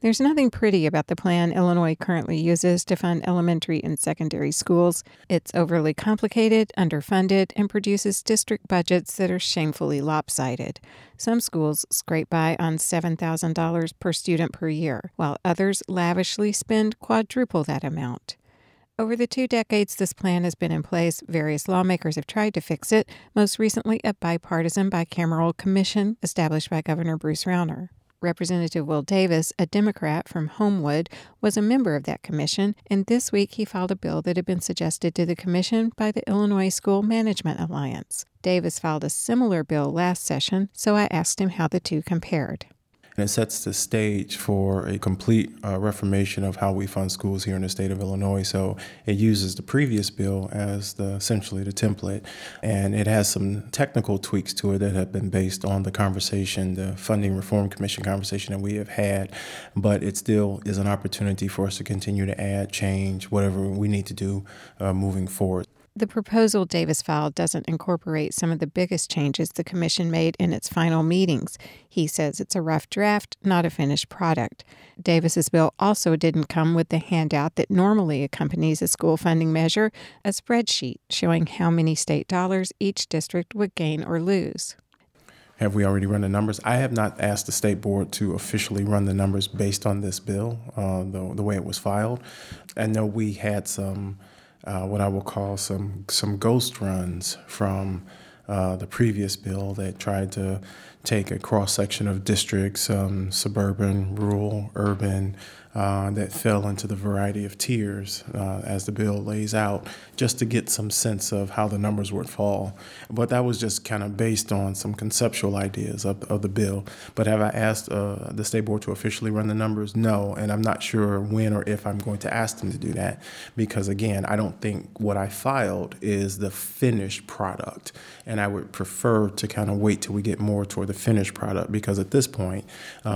There's nothing pretty about the plan Illinois currently uses to fund elementary and secondary schools. It's overly complicated, underfunded, and produces district budgets that are shamefully lopsided. Some schools scrape by on $7,000 per student per year, while others lavishly spend quadruple that amount. Over the 2 decades this plan has been in place, various lawmakers have tried to fix it, most recently a bipartisan bicameral commission established by Governor Bruce Rauner. Representative Will Davis, a Democrat from Homewood, was a member of that commission, and this week he filed a bill that had been suggested to the commission by the Illinois School Management Alliance. Davis filed a similar bill last session, so I asked him how the two compared. And it sets the stage for a complete reformation of how we fund schools here in the state of Illinois. So it uses the previous bill as essentially the template, and it has some technical tweaks to it that have been based on the conversation, the Funding Reform Commission conversation that we have had, but it still is an opportunity for us to continue to add, change, whatever we need to do moving forward. The proposal Davis filed doesn't incorporate some of the biggest changes the commission made in its final meetings. He says it's a rough draft, not a finished product. Davis's bill also didn't come with the handout that normally accompanies a school funding measure, a spreadsheet showing how many state dollars each district would gain or lose. Have we already run the numbers? I have not asked the state board to officially run the numbers based on this bill, the way it was filed. I know we had some what I will call some ghost runs from the previous bill that tried to take a cross-section of districts, suburban, rural, urban, that fell into the variety of tiers as the bill lays out, just to get some sense of how the numbers would fall. But that was just kind of based on some conceptual ideas of the bill. But have I asked the state board to officially run the numbers? No, and I'm not sure when or if I'm going to ask them to do that, because again, I don't think what I filed is the finished product, and I would prefer to kind of wait till we get more toward the finished product, because at this point,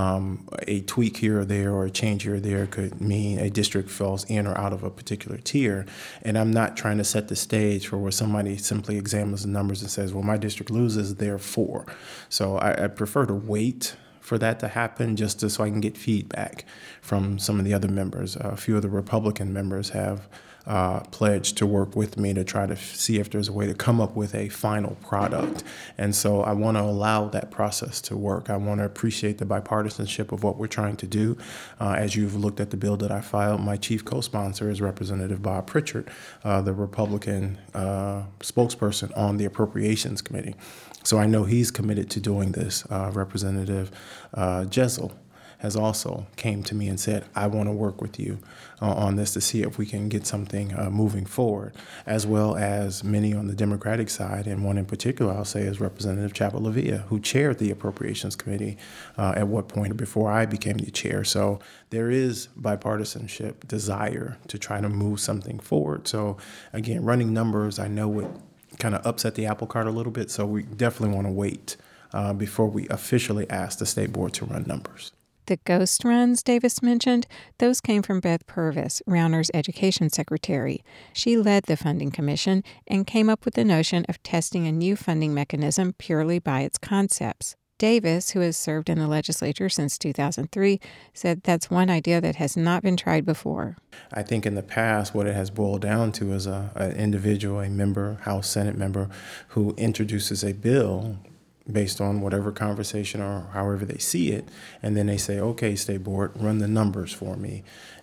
a tweak here or there or a change here or there could mean a district falls in or out of a particular tier. And I'm not trying to set the stage for where somebody simply examines the numbers and says, well, my district loses, therefore. So I prefer to wait for that to happen just so I can get feedback from some of the other members. A few of the Republican members have pledged to work with me to try to see if there's a way to come up with a final product. And so I want to allow that process to work. I want to appreciate the bipartisanship of what we're trying to do. As you've looked at the bill that I filed, my chief co-sponsor is Representative Bob Pritchard, the Republican spokesperson on the Appropriations Committee. So I know he's committed to doing this. Representative Jessel has also came to me and said, I want to work with you on this to see if we can get something moving forward, as well as many on the Democratic side. And one in particular, I'll say, is Representative Chapa-LaVia, who chaired the Appropriations Committee at what point before I became the chair. So there is bipartisanship, desire to try to move something forward. So again, running numbers, I know would kind of upset the apple cart a little bit. So we definitely want to wait before we officially ask the state board to run numbers. The ghost runs Davis mentioned, those came from Beth Purvis, Rauner's education secretary. She led the funding commission and came up with the notion of testing a new funding mechanism purely by its concepts. Davis, who has served in the legislature since 2003, said that's one idea that has not been tried before. I think in the past, what it has boiled down to is an individual, a member, House Senate member, who introduces a bill based on whatever conversation or however they see it, and then they say, okay, state board, run the numbers for me.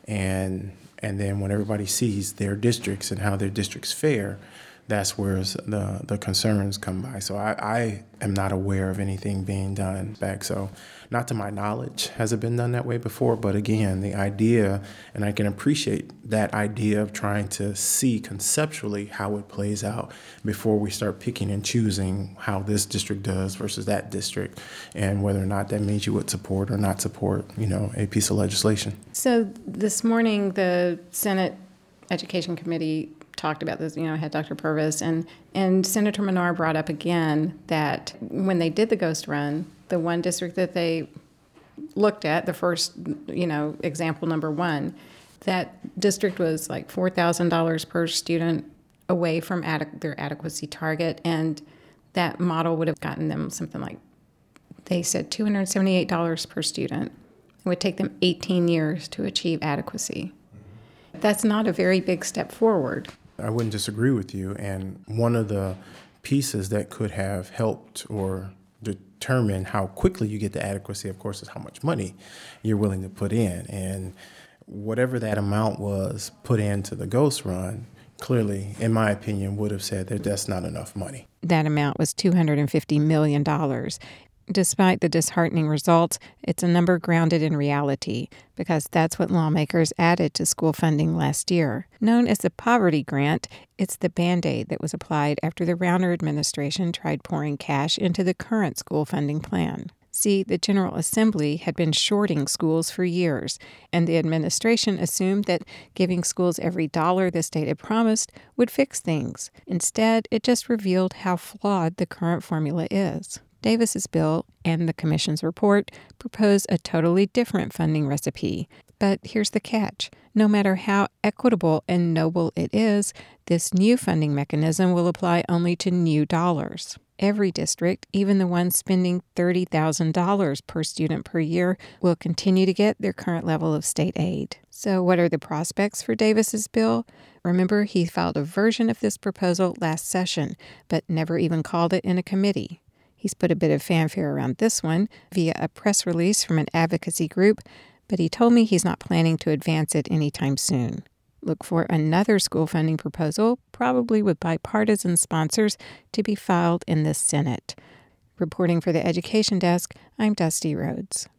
And then when everybody sees their districts and how their districts fare, that's where the concerns come by. So I am not aware of anything being done back. So not to my knowledge has it been done that way before. But again, the idea, and I can appreciate that idea of trying to see conceptually how it plays out before we start picking and choosing how this district does versus that district, and whether or not that means you would support or not support, a piece of legislation. So this morning, the Senate Education Committee talked about this, had Dr. Purvis, and Senator Menard brought up again that when they did the ghost run, the one district that they looked at, the first, example number one, that district was like $4,000 per student away from their adequacy target, and that model would have gotten them something like, they said $278 per student. It would take them 18 years to achieve adequacy. That's not a very big step forward. I wouldn't disagree with you. And one of the pieces that could have helped or determine how quickly you get to adequacy, of course, is how much money you're willing to put in. And whatever that amount was put into the Ghost Run, clearly, in my opinion, would have said that that's not enough money. That amount was $250 million. Despite the disheartening results, it's a number grounded in reality, because that's what lawmakers added to school funding last year. Known as the Poverty Grant, it's the Band-Aid that was applied after the Rauner administration tried pouring cash into the current school funding plan. See, the General Assembly had been shorting schools for years, and the administration assumed that giving schools every dollar the state had promised would fix things. Instead, it just revealed how flawed the current formula is. Davis's bill and the commission's report propose a totally different funding recipe. But here's the catch. No matter how equitable and noble it is, this new funding mechanism will apply only to new dollars. Every district, even the ones spending $30,000 per student per year, will continue to get their current level of state aid. So what are the prospects for Davis's bill? Remember, he filed a version of this proposal last session, but never even called it in a committee. He's put a bit of fanfare around this one via a press release from an advocacy group, but he told me he's not planning to advance it anytime soon. Look for another school funding proposal, probably with bipartisan sponsors, to be filed in the Senate. Reporting for the Education Desk, I'm Dusty Rhodes.